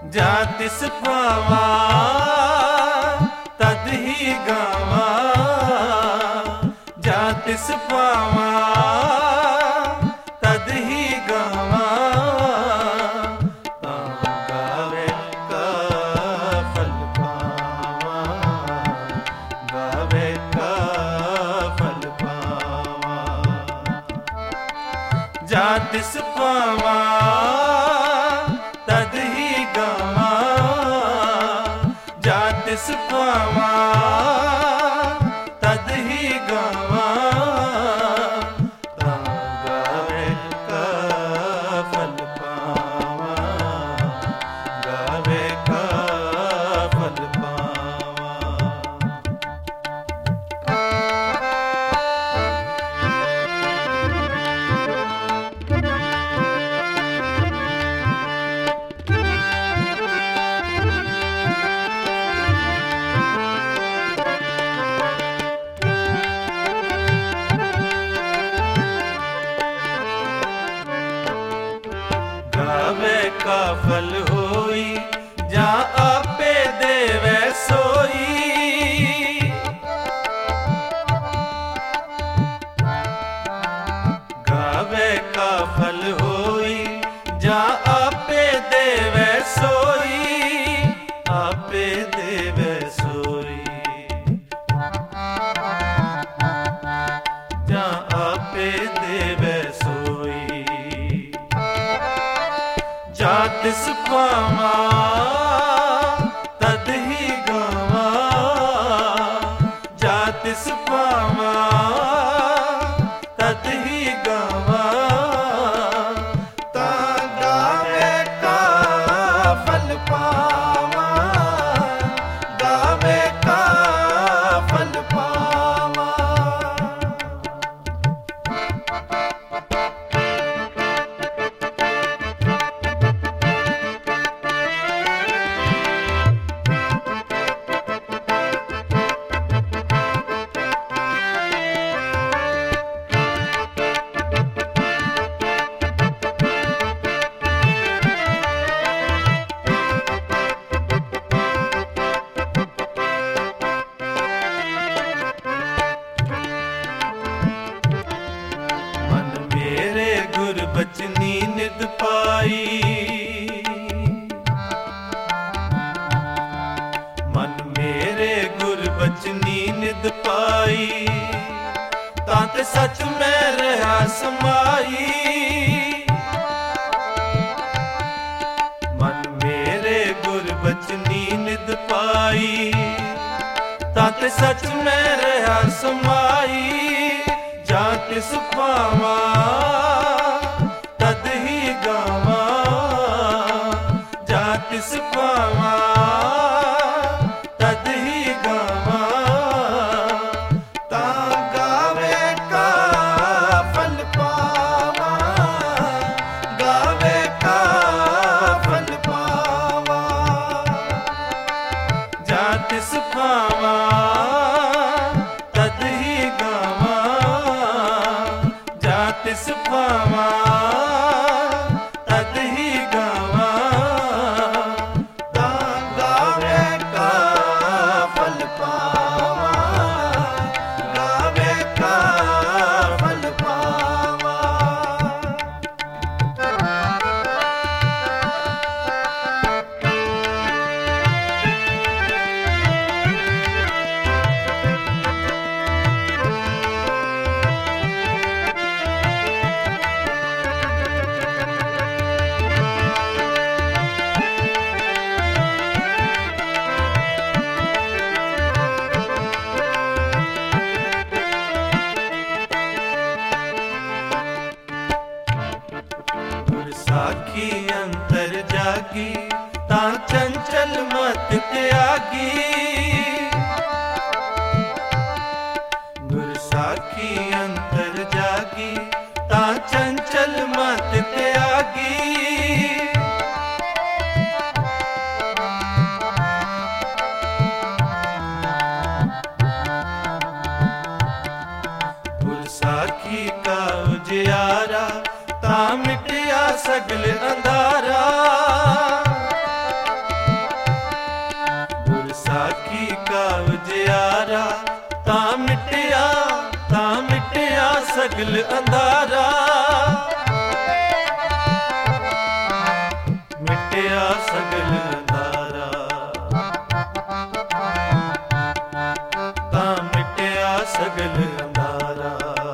जा तिस पावा तद ही गावा, जा तिस पावा तद ही गावा। गावे का फल पावा, गावे का फल पावा। जा तिस पावा तद ही गावा, जा तिस पावा तद ही गावा। गावे का फल पावा, गावे का फल पावा। गावे का फल होई जा आपे देवे सोई। गावे का फल होई जा आपे देवे सोई, आपे देवे सोई। जा आपे देवे सोई। जा तिस पावा तद ही गावा, जा तिस पावा तद ही गावा। ता गावे का फल पावा, गावे का फल पावा। बचनी निद पाई, मन मेरे गुर बचनी निद पाई। ताते सच में रहा समाई, मन मेरे गुर बचनी निद पाई। ताते सच में रहा समाई। जा तिस पावा तद ही गावा, जा तिस पावा तद ही गावा। ता गावे का फल पावा, गावे का फल पावा। जा तिस पावा तद ही गावा, जा तिस पावा तद ही गावा। गावे का फल पावा, गावे का फल पावा। साखी अंतर जागी ता चंचल मत त्यागी। गुर साखी अंतर जागी ता चंचल मत त्यागी। गुर साखी का उजियारा ता मिटिया सगल अंधारा। सगल अंधारा, मिटिया सगल अंधारा, तां मिटिया सगल अंधारा।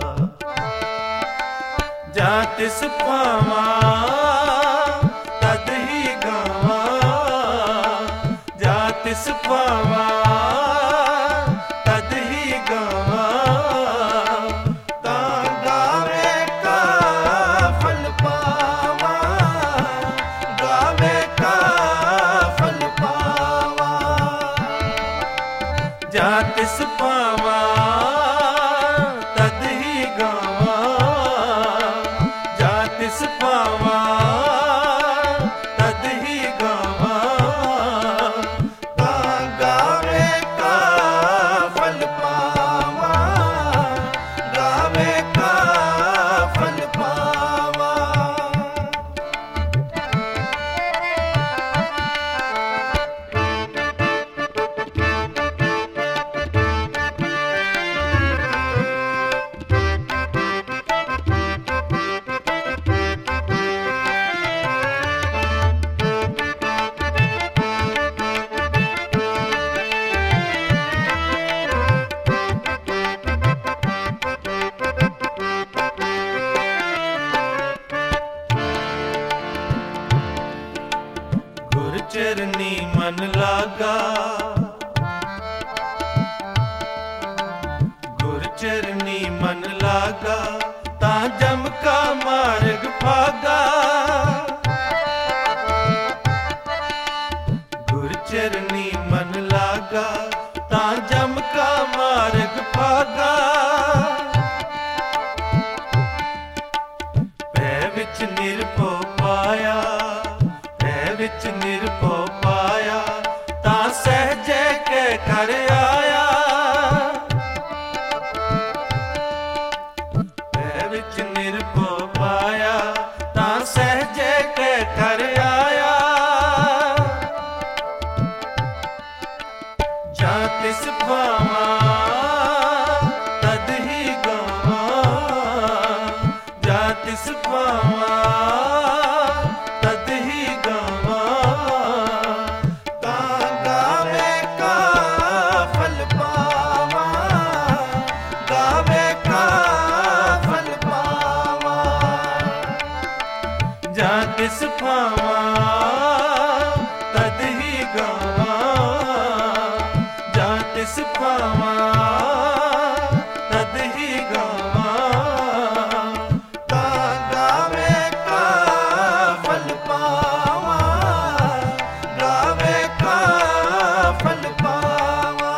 जा तिस पावा तद ही गावा, जा तिस पावा तद ही गावा। तां गावे का फल पावा, गावे का फल पावा। जा तिस पावा तद ही गावा, जा तिस पावा तद ही गावा। तां गावे का फल पावा, गावे का फल पावा। गुर चरनी मन लागा, गुर चरनी मन लागा। तां जम का मार्ग भागा, गुर चरनी मन लागा। तां जम का मार्ग भागा। पै विच निरभो पाया, पै विच निरभो पाया। तां सहजे कै घर आया, पै विच निरभो पाया। तां सहजे कै घर आया। जा तिस पावा तद ही गावा, जा तिस पावा तद ही गावा। तां गावे का फल पावा, गावे का फल पावा। जा तिस पावा तद ही गावा, जा तिस पावा तद ही गावा। तां गावे का फल पावा, गावे का फल पावा।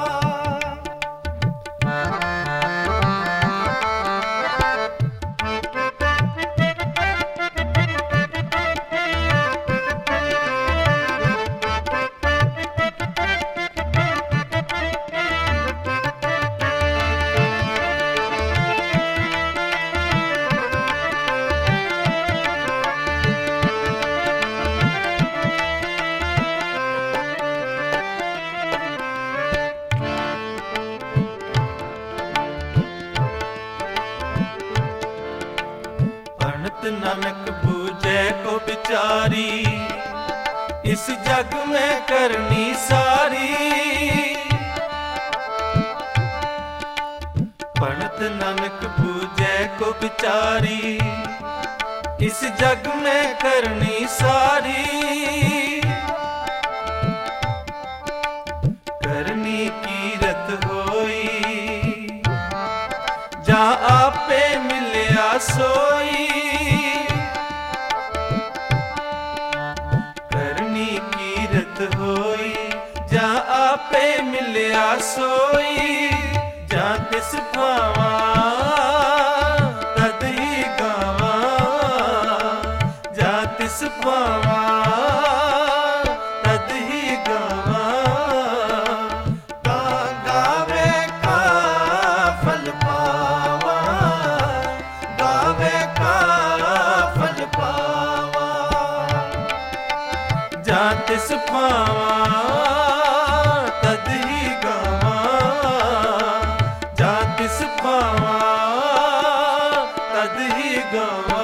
पंडित नानक बूझे को बिचारी, इस जग में करनी सारी। पंडित नानक बूझे को बिचारी, इस जग में करनी सारी। करनी कीरत होई, जा आपे मिलया सोई। करनी कीरत होई, जा आपे मिलया सोई। जा तिस पावा तद ही गावा, जा तिस पावा तद ही गावा। तां गावे का फल पावा, गावे का फल पावा। जा तिस पावा तद ही गावा, जा तिस पावा तद ही गवा